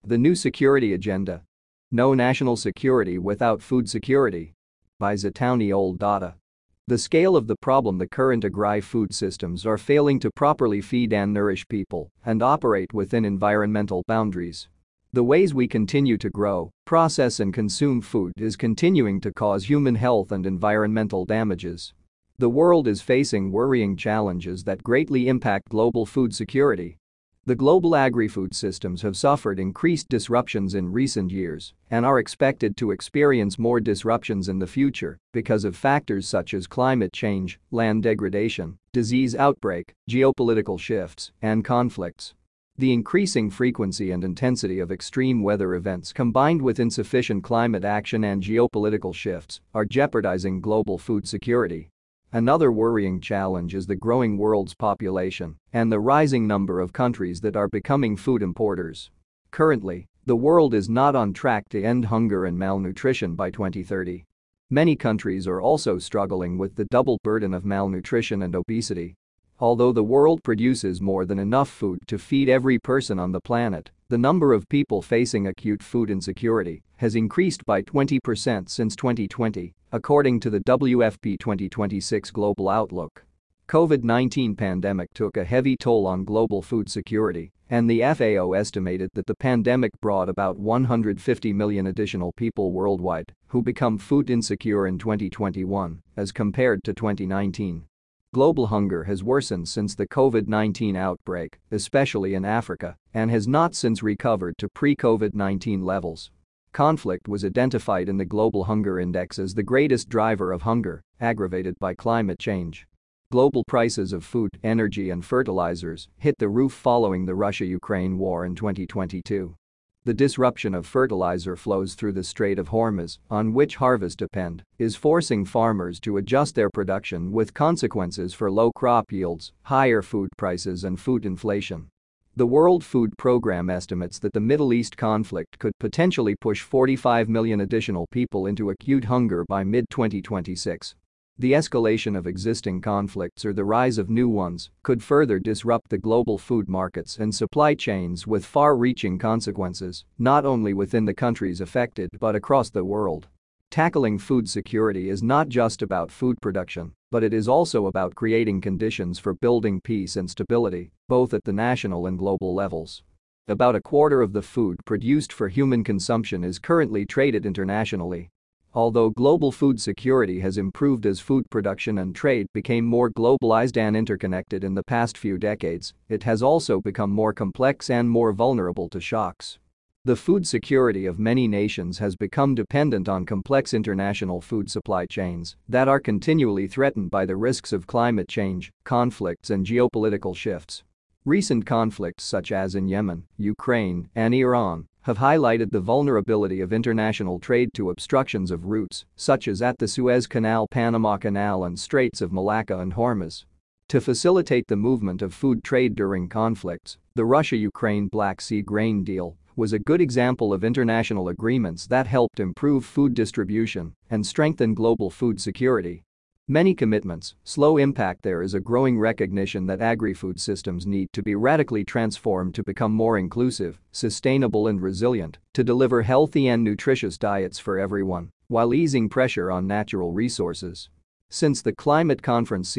The New Security Agenda. No National Security Without Food Security. By Zitouni Old Data. The scale of the problem: the current agri-food systems are failing to properly feed and nourish people and operate within environmental boundaries. The ways we continue to grow, process and consume food is continuing to cause human health and environmental damages. The world is facing worrying challenges that greatly impact global food security. The global agri-food systems have suffered increased disruptions in recent years and are expected to experience more disruptions in the future because of factors such as climate change, land degradation, disease outbreak, geopolitical shifts, and conflicts. The increasing frequency and intensity of extreme weather events combined with insufficient climate action and geopolitical shifts are jeopardizing global food security. Another worrying challenge is the growing world's population and the rising number of countries that are becoming food importers. Currently, the world is not on track to end hunger and malnutrition by 2030. Many countries are also struggling with the double burden of malnutrition and obesity. Although the world produces more than enough food to feed every person on the planet, the number of people facing acute food insecurity has increased by 20% since 2020, according to the WFP 2026 Global Outlook. COVID-19 pandemic took a heavy toll on global food security, and the FAO estimated that the pandemic brought about 150 million additional people worldwide who become food insecure in 2021 as compared to 2019. Global hunger has worsened since the COVID-19 outbreak, especially in Africa, and has not since recovered to pre-COVID-19 levels. Conflict was identified in the Global Hunger Index as the greatest driver of hunger, aggravated by climate change. Global prices of food, energy and fertilizers hit the roof following the Russia-Ukraine war in 2022. The disruption of fertilizer flows through the Strait of Hormuz, on which harvests depend, is forcing farmers to adjust their production with consequences for low crop yields, higher food prices and food inflation. The World Food Programme estimates that the Middle East conflict could potentially push 45 million additional people into acute hunger by mid-2026. The escalation of existing conflicts or the rise of new ones could further disrupt the global food markets and supply chains with far-reaching consequences, not only within the countries affected but across the world. Tackling food security is not just about food production, but it is also about creating conditions for building peace and stability, both at the national and global levels. About a quarter of the food produced for human consumption is currently traded internationally. Although global food security has improved as food production and trade became more globalized and interconnected in the past few decades, it has also become more complex and more vulnerable to shocks. The food security of many nations has become dependent on complex international food supply chains that are continually threatened by the risks of climate change, conflicts and geopolitical shifts. Recent conflicts such as in Yemen, Ukraine, and Iran have highlighted the vulnerability of international trade to obstructions of routes such as at the Suez Canal, Panama Canal and Straits of Malacca and Hormuz. To facilitate the movement of food trade during conflicts, the Russia-Ukraine Black Sea grain deal was a good example of international agreements that helped improve food distribution and strengthen global food security. Many commitments, slow impact. There is a growing recognition that agri-food systems need to be radically transformed to become more inclusive, sustainable and resilient, to deliver healthy and nutritious diets for everyone, while easing pressure on natural resources. Since the climate conference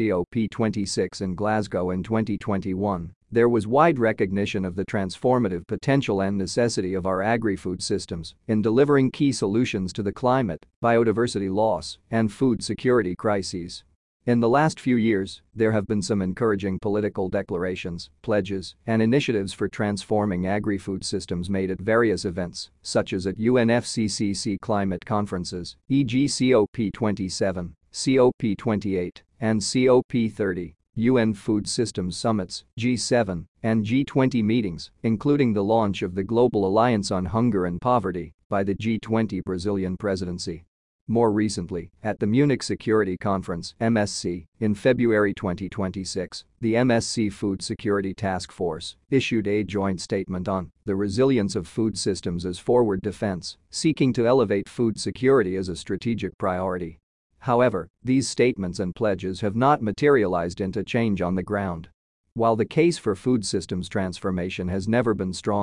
COP26 in Glasgow in 2021, there was wide recognition of the transformative potential and necessity of our agri-food systems in delivering key solutions to the climate, biodiversity loss, and food security crises. In the last few years, there have been some encouraging political declarations, pledges, and initiatives for transforming agri-food systems made at various events, such as at UNFCCC climate conferences, e.g. COP27, COP28, and COP30. UN Food Systems Summits, G7, and G20 meetings, including the launch of the Global Alliance on Hunger and Poverty by the G20 Brazilian presidency. More recently, at the Munich Security Conference (MSC) in February 2026, the MSC Food Security Task Force issued a joint statement on the resilience of food systems as forward defense, seeking to elevate food security as a strategic priority. However, these statements and pledges have not materialized into change on the ground. While the case for food systems transformation has never been stronger,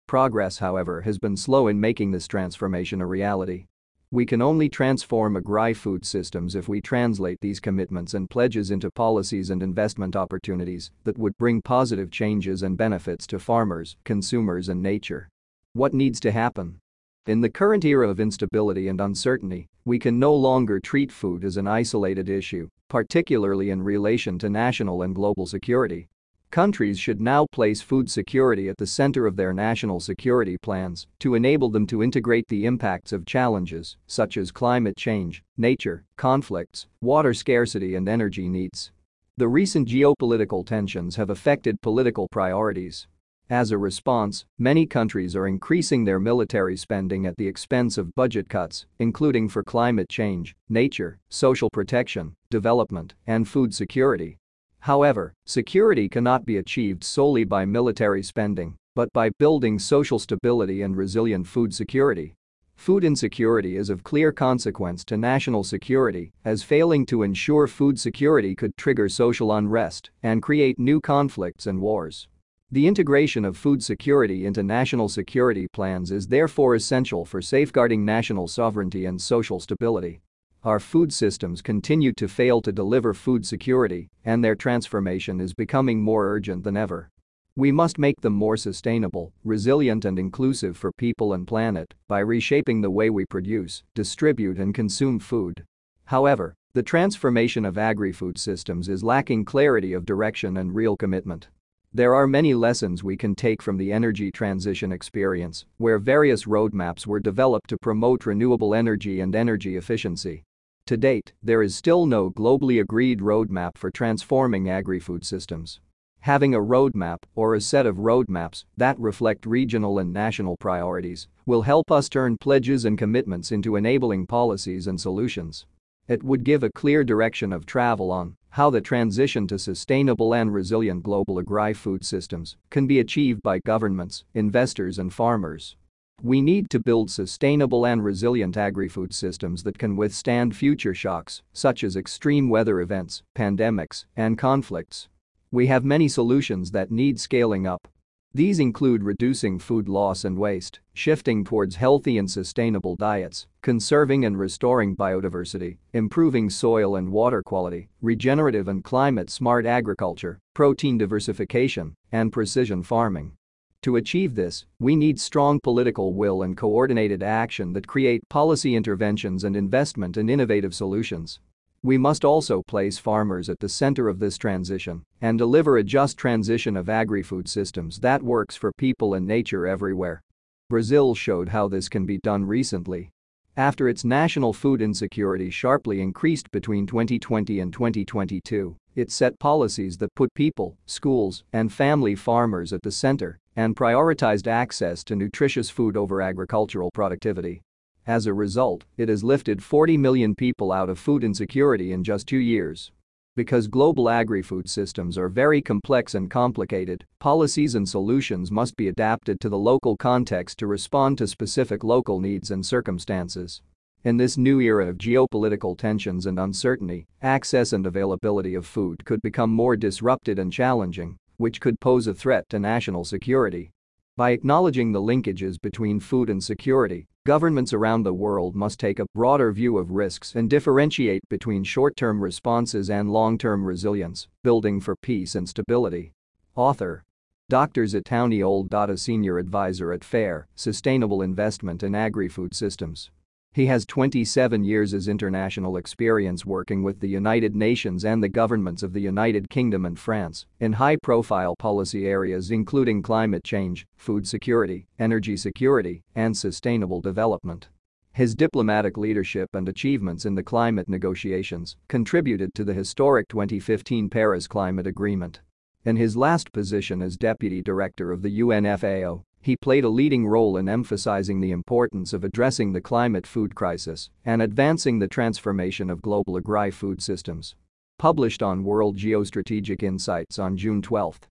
Progress, however, has been slow in making this transformation a reality. We can only transform agri-food systems if we translate these commitments and pledges into policies and investment opportunities that would bring positive changes and benefits to farmers, consumers, and nature. What needs to happen? In the current era of instability and uncertainty, we can no longer treat food as an isolated issue, particularly in relation to national and global security. Countries should now place food security at the center of their national security plans to enable them to integrate the impacts of challenges such as climate change, nature, conflicts, water scarcity, and energy needs. The recent geopolitical tensions have affected political priorities. As a response, many countries are increasing their military spending at the expense of budget cuts, including for climate change, nature, social protection, development, and food security. However, security cannot be achieved solely by military spending, but by building social stability and resilient food security. Food insecurity is of clear consequence to national security, as failing to ensure food security could trigger social unrest and create new conflicts and wars. The integration of food security into national security plans is therefore essential for safeguarding national sovereignty and social stability. Our food systems continue to fail to deliver food security, and their transformation is becoming more urgent than ever. We must make them more sustainable, resilient, and inclusive for people and planet by reshaping the way we produce, distribute, and consume food. However, the transformation of agri-food systems is lacking clarity of direction and real commitment. There are many lessons we can take from the energy transition experience, where various roadmaps were developed to promote renewable energy and energy efficiency. To date, there is still no globally agreed roadmap for transforming agri-food systems. Having a roadmap or a set of roadmaps that reflect regional and national priorities will help us turn pledges and commitments into enabling policies and solutions. It would give a clear direction of travel on how the transition to sustainable and resilient global agri-food systems can be achieved by governments, investors, and farmers. We need to build sustainable and resilient agri-food systems that can withstand future shocks, such as extreme weather events, pandemics, and conflicts. We have many solutions that need scaling up. These include reducing food loss and waste, shifting towards healthy and sustainable diets, conserving and restoring biodiversity, improving soil and water quality, regenerative and climate-smart agriculture, protein diversification, and precision farming. To achieve this, we need strong political will and coordinated action that create policy interventions and investment in innovative solutions. We must also place farmers at the center of this transition and deliver a just transition of agri-food systems that works for people and nature everywhere. Brazil showed how this can be done recently. After its national food insecurity sharply increased between 2020 and 2022, it set policies that put people, schools, and family farmers at the center and prioritized access to nutritious food over agricultural productivity. As a result, it has lifted 40 million people out of food insecurity in just 2 years. Because global agri-food systems are very complex and complicated, policies and solutions must be adapted to the local context to respond to specific local needs and circumstances. In this new era of geopolitical tensions and uncertainty, access and availability of food could become more disrupted and challenging, which could pose a threat to national security. By acknowledging the linkages between food and security, governments around the world must take a broader view of risks and differentiate between short-term responses and long-term resilience, building for peace and stability. Author: Dr. Zitouni Oldata, Senior Advisor at FAIR, Sustainable Investment in Agri-Food Systems. He has 27 years' international experience working with the United Nations and the governments of the United Kingdom and France in high-profile policy areas including climate change, food security, energy security, and sustainable development. His diplomatic leadership and achievements in the climate negotiations contributed to the historic 2015 Paris Climate Agreement. In his last position as Deputy Director of the UNFAO, he played a leading role in emphasizing the importance of addressing the climate food crisis and advancing the transformation of global agri-food systems. Published on World Geostrategic Insights on June 12,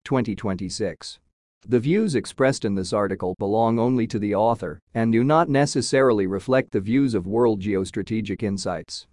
2026. The views expressed in this article belong only to the author and do not necessarily reflect the views of World Geostrategic Insights.